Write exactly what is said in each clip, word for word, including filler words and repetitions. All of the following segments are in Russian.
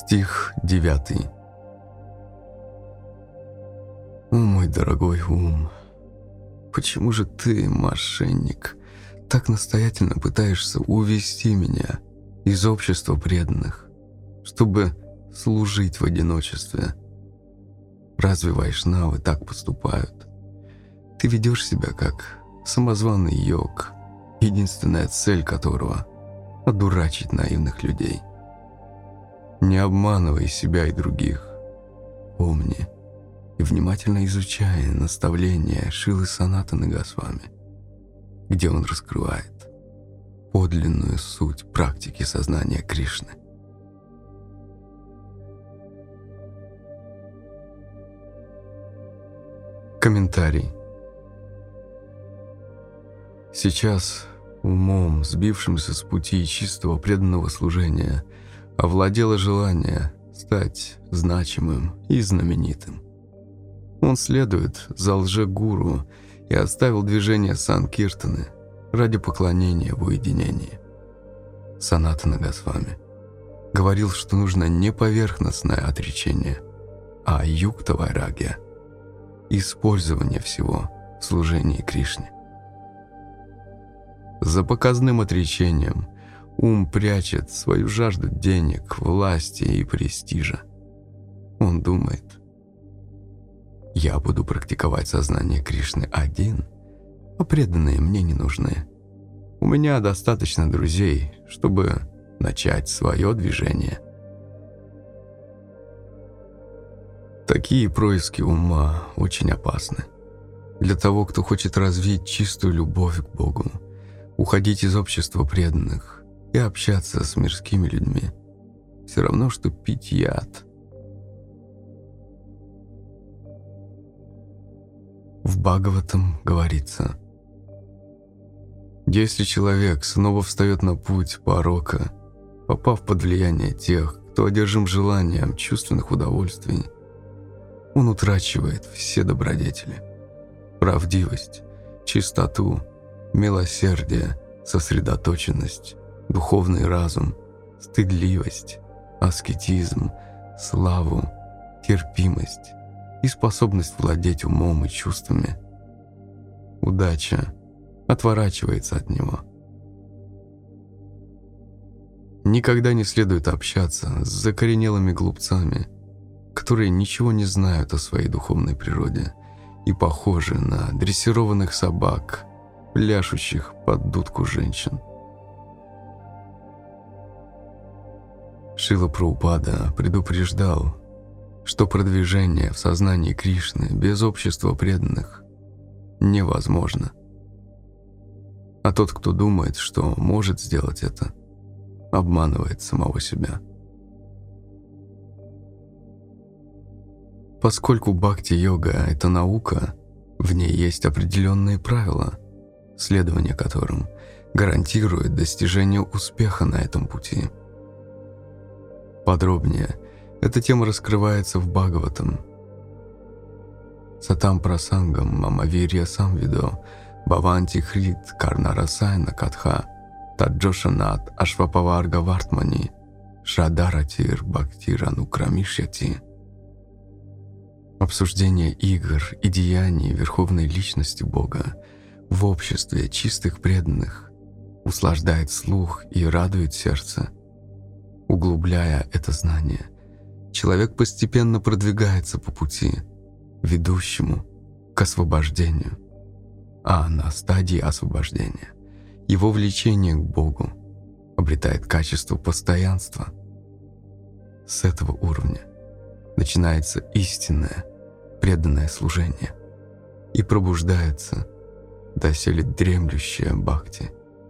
Стих девятый. О, мой дорогой ум, почему же ты, мошенник, так настоятельно пытаешься увести меня из общества преданных, чтобы служить в одиночестве? Разве вайшнавы так поступают? Ты ведешь себя как самозваный йог, единственная цель которого – одурачить наивных людей. Не обманывай себя и других. Помни и внимательно изучай наставления Шрилы Санатаны Госвами, где он раскрывает подлинную суть практики сознания Кришны. Комментарий. Сейчас умом, сбившимся с пути чистого преданного служения, овладело желание стать значимым и знаменитым. Он следует за лжегуру и оставил движение Санкиртаны ради поклонения в уединении. Санатана Госвами говорил, что нужно не поверхностное отречение, а юкта вайрагья, использование всего в служении Кришне. За показным отречением ум прячет свою жажду денег, власти и престижа. Он думает: я буду практиковать сознание Кришны один, а преданные мне не нужны. У меня достаточно друзей, чтобы начать свое движение. Такие происки ума очень опасны. Для того, кто хочет развить чистую любовь к Богу, уходить из общества преданных и общаться с мирскими людьми все равно, что пить яд. В Бхагаватам говорится: если человек снова встает на путь порока, попав под влияние тех, кто одержим желанием чувственных удовольствий, он утрачивает все добродетели: правдивость, чистоту, милосердие, сосредоточенность, духовный разум, стыдливость, аскетизм, славу, терпимость и способность владеть умом и чувствами. Удача отворачивается от него. Никогда не следует общаться с закоренелыми глупцами, которые ничего не знают о своей духовной природе и похожи на дрессированных собак, пляшущих под дудку женщин. Шрила Прабхупада предупреждал, что продвижение в сознании Кришны без общества преданных невозможно. А тот, кто думает, что может сделать это, обманывает самого себя. Поскольку бхакти-йога – это наука, в ней есть определенные правила, следование которым гарантирует достижение успеха на этом пути. Подробнее эта тема раскрывается в Бхагаватам. Сатам прасангам мамавирья самвидо бхаванти хрит карнарасайна катха таджошанат ашвапаварга вартмани шрадаратир бхактирану крамишьяти. Обсуждение игр и деяний Верховной Личности Бога в обществе чистых преданных услаждает слух и радует сердце. Углубляя это знание, человек постепенно продвигается по пути, ведущему к освобождению. А на стадии освобождения его влечение к Богу обретает качество постоянства. С этого уровня начинается истинное преданное служение и пробуждается доселе дремлющее бхакти.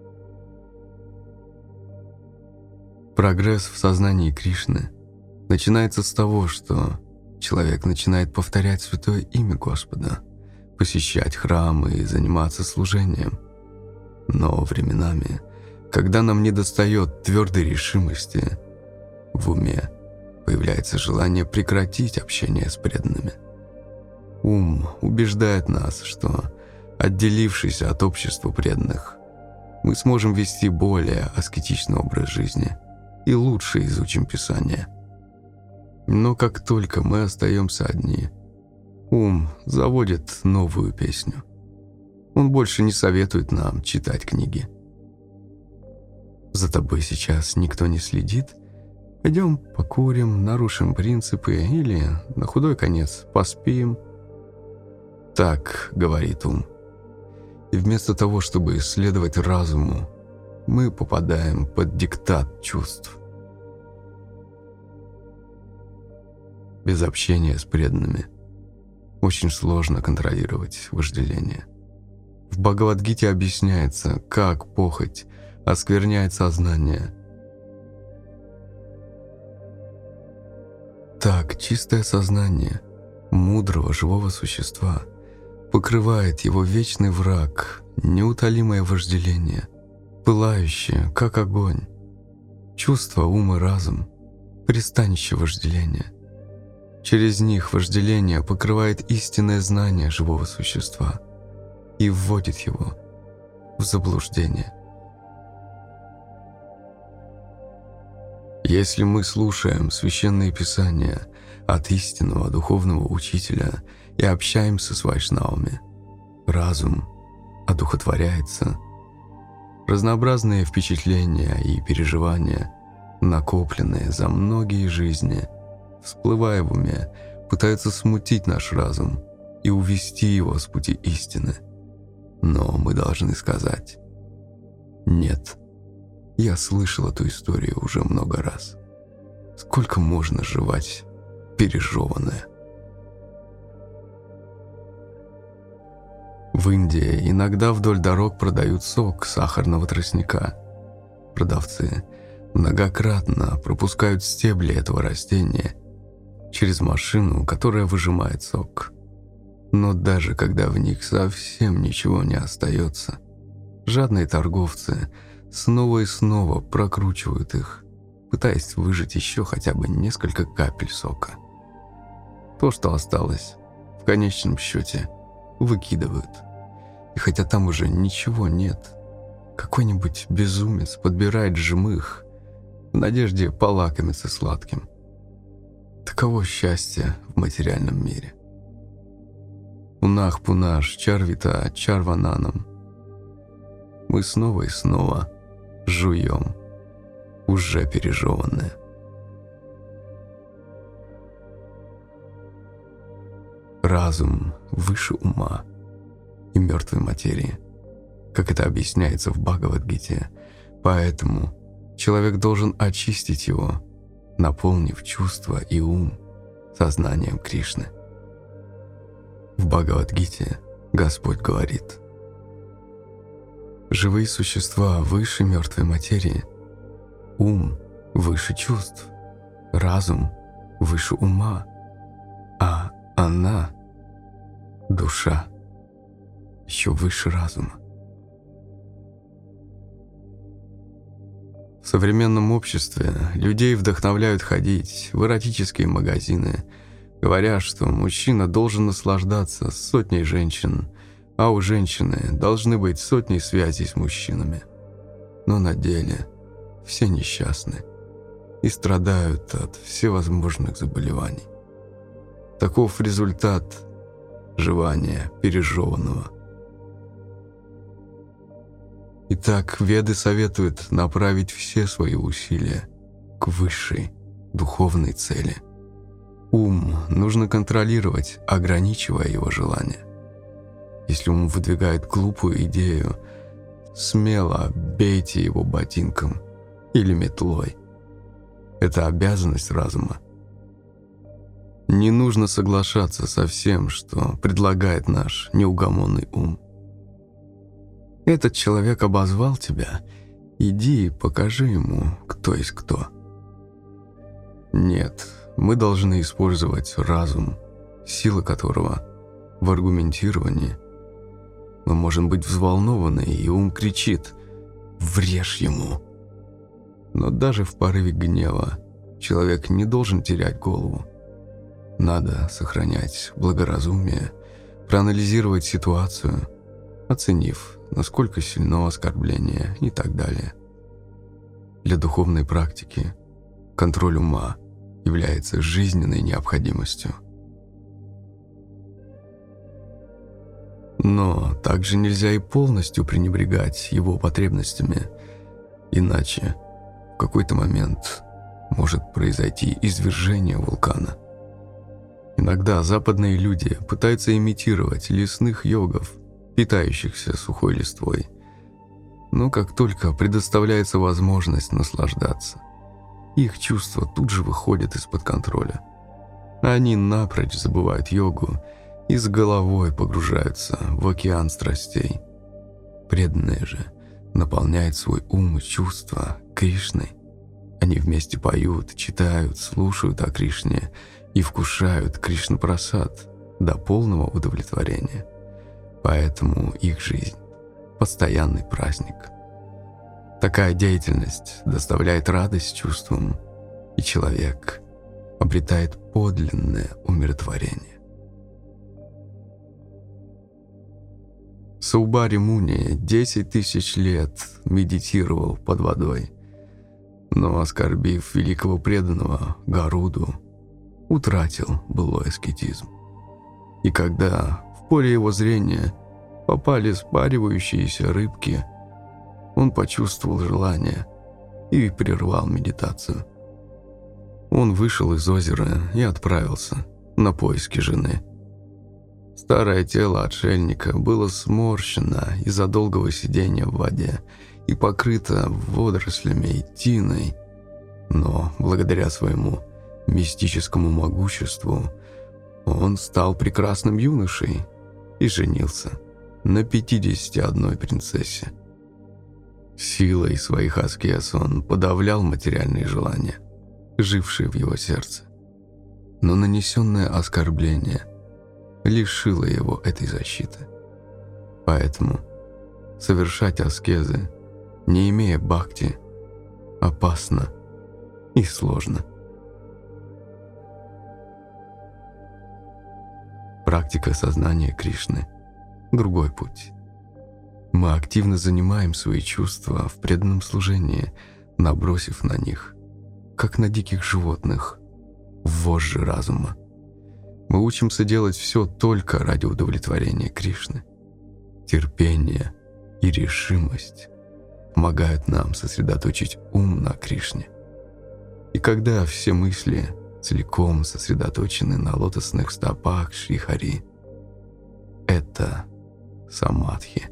Прогресс в сознании Кришны начинается с того, что человек начинает повторять святое имя Господа, посещать храмы и заниматься служением. Но временами, когда нам недостает твердой решимости, в уме появляется желание прекратить общение с преданными. Ум убеждает нас, что, отделившись от общества преданных, мы сможем вести более аскетичный образ жизни и лучше изучим Писание. Но как только мы остаемся одни, ум заводит новую песню. Он больше не советует нам читать книги. За тобой сейчас никто не следит. Пойдем покурим, нарушим принципы или, на худой конец, поспим. Так говорит ум. И вместо того, чтобы следовать разуму, мы попадаем под диктат чувств. Без общения с преданными очень сложно контролировать вожделение. В Бхагавад-гите объясняется, как похоть оскверняет сознание. Так чистое сознание мудрого живого существа покрывает его вечный враг, неутолимое вожделение, пылающее, как огонь. Чувство, ум и разум – пристанище вожделения. Через них вожделение покрывает истинное знание живого существа и вводит его в заблуждение. Если мы слушаем священные писания от истинного духовного учителя и общаемся с вайшнавами, разум одухотворяется, разнообразные впечатления и переживания, накопленные за многие жизни, всплывая в уме, пытаются смутить наш разум и увести его с пути истины. Но мы должны сказать: «Нет, я слышал эту историю уже много раз. Сколько можно жевать пережеванное?» В Индии иногда вдоль дорог продают сок сахарного тростника. Продавцы многократно пропускают стебли этого растения через машину, которая выжимает сок. Но даже когда в них совсем ничего не остается, жадные торговцы снова и снова прокручивают их, пытаясь выжать еще хотя бы несколько капель сока. То, что осталось, в конечном счете выкидывают. И хотя там уже ничего нет, какой-нибудь безумец подбирает жмых в надежде полакомиться сладким. Таково счастье в материальном мире. Унах-пунаш, чарвита, чарвананам. Мы снова и снова жуем уже пережеванное. Разум выше ума и мертвой материи, как это объясняется в Бхагавад-гите, поэтому человек должен очистить его, наполнив чувства и ум сознанием Кришны. В Бхагавад-гите Господь говорит: живые существа выше мертвой материи, ум выше чувств, разум выше ума, а она, душа, еще выше разума. В современном обществе людей вдохновляют ходить в эротические магазины, говоря, что мужчина должен наслаждаться сотней женщин, а у женщины должны быть сотни связей с мужчинами. Но на деле все несчастны и страдают от всевозможных заболеваний. Таков результат жевания пережеванного. Итак, Веды советуют направить все свои усилия к высшей духовной цели. Ум нужно контролировать, ограничивая его желания. Если ум выдвигает глупую идею, смело бейте его ботинком или метлой. Это обязанность разума. Не нужно соглашаться со всем, что предлагает наш неугомонный ум. Этот человек обозвал тебя, иди и покажи ему, кто есть кто. Нет, мы должны использовать разум, сила которого в аргументировании. Мы можем быть взволнованы, и ум кричит: «Врежь ему!» Но даже в порыве гнева человек не должен терять голову. Надо сохранять благоразумие, проанализировать ситуацию, оценив, насколько сильно оскорбление и так далее. Для духовной практики контроль ума является жизненной необходимостью. Но также нельзя и полностью пренебрегать его потребностями, иначе в какой-то момент может произойти извержение вулкана. Иногда западные люди пытаются имитировать лесных йогов, питающихся сухой листвой, но как только предоставляется возможность наслаждаться, их чувства тут же выходят из-под контроля. Они напрочь забывают йогу и с головой погружаются в океан страстей. Преданные же наполняют свой ум и чувства Кришной. Они вместе поют, читают, слушают о Кришне и вкушают Кришна-прасад до полного удовлетворения. Поэтому их жизнь – постоянный праздник. Такая деятельность доставляет радость чувствам, и человек обретает подлинное умиротворение. Саубари Муни десять тысяч лет медитировал под водой, но, оскорбив великого преданного Гаруду, утратил былой аскетизм. И когда в поле его зрения попали спаривающиеся рыбки, он почувствовал желание и прервал медитацию. Он вышел из озера и отправился на поиски жены. Старое тело отшельника было сморщено из-за долгого сидения в воде и покрыто водорослями и тиной, но благодаря своему мистическому могуществу он стал прекрасным юношей и женился на пятидесяти одной принцессе. Силой своих аскез он подавлял материальные желания, жившие в его сердце, но нанесенное оскорбление лишило его этой защиты. Поэтому совершать аскезы, не имея бхакти, опасно и сложно. Практика сознания Кришны – другой путь. Мы активно занимаем свои чувства в преданном служении, набросив на них, как на диких животных, вожжи разума. Мы учимся делать все только ради удовлетворения Кришны. Терпение и решимость помогают нам сосредоточить ум на Кришне. И когда все мысли целиком сосредоточены на лотосных стопах Шри Хари, это самадхи.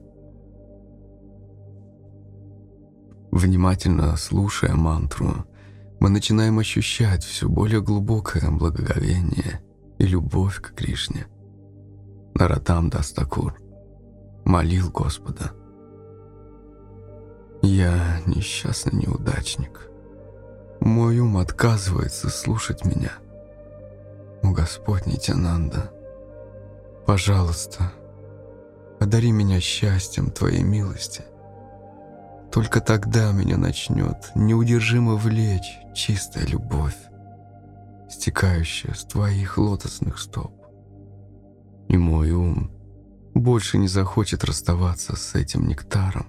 Внимательно слушая мантру, мы начинаем ощущать все более глубокое благоговение и любовь к Кришне. Нароттам Дас Такур молил Господа: «Я несчастный неудачник. Мой ум отказывается слушать меня. О Господь Нитьянанда, пожалуйста, одари меня счастьем Твоей милости. Только тогда меня начнет неудержимо влечь чистая любовь, стекающая с Твоих лотосных стоп. И мой ум больше не захочет расставаться с этим нектаром».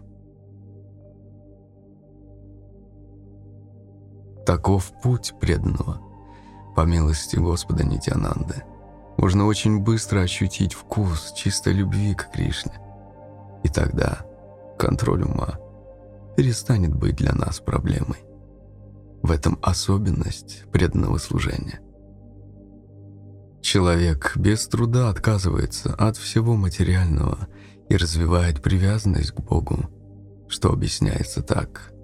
Таков путь преданного. По милости Господа Нитьянанды можно очень быстро ощутить вкус чистой любви к Кришне. И тогда контроль ума перестанет быть для нас проблемой. В этом особенность преданного служения. Человек без труда отказывается от всего материального и развивает привязанность к Богу, что объясняется так.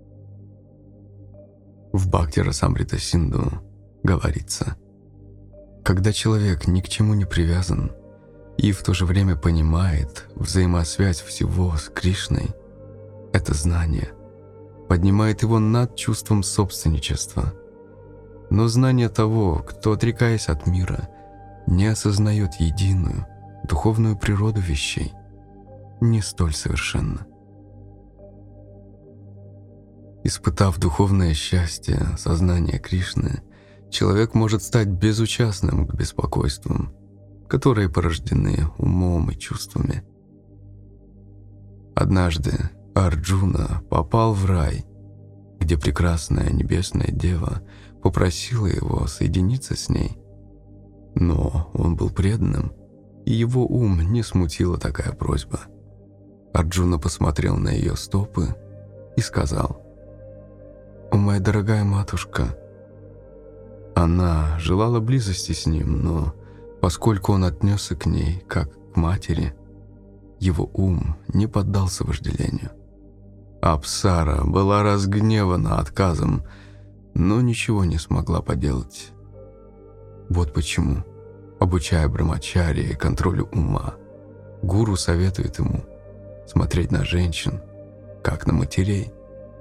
В Бхакти-расамрита Синду говорится: когда человек ни к чему не привязан и в то же время понимает взаимосвязь всего с Кришной, это знание поднимает его над чувством собственничества. Но знание того, кто, отрекаясь от мира, не осознает единую духовную природу вещей, не столь совершенно. Испытав духовное счастье сознания Кришны, человек может стать безучастным к беспокойствам, которые порождены умом и чувствами. Однажды Арджуна попал в рай, где прекрасная небесная дева попросила его соединиться с ней. Но он был преданным, и его ум не смутила такая просьба. Арджуна посмотрел на ее стопы и сказал: «О, моя дорогая матушка». Она желала близости с ним, но поскольку он отнесся к ней как к матери, его ум не поддался вожделению. Апсара была разгневана отказом, но ничего не смогла поделать. Вот почему, обучая брамачарьи контролю ума, гуру советует ему смотреть на женщин, как на матерей.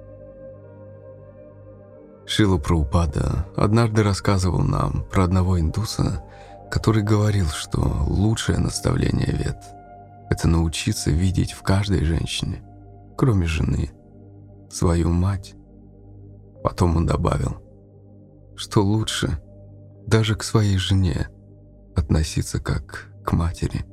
Шрила Прабхупада однажды рассказывал нам про одного индуса, который говорил, что лучшее наставление вед – это научиться видеть в каждой женщине, кроме жены, свою мать. Потом он добавил, что лучше даже к своей жене относиться как к матери.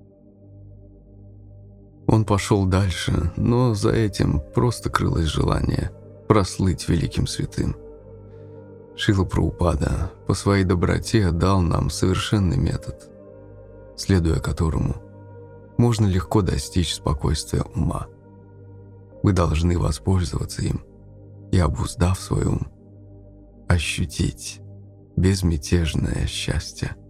Он пошел дальше, но за этим просто крылось желание прослыть великим святым. Шрила Прабхупада по своей доброте дал нам совершенный метод, следуя которому можно легко достичь спокойствия ума. Вы должны воспользоваться им и, обуздав свой ум, ощутить безмятежное счастье.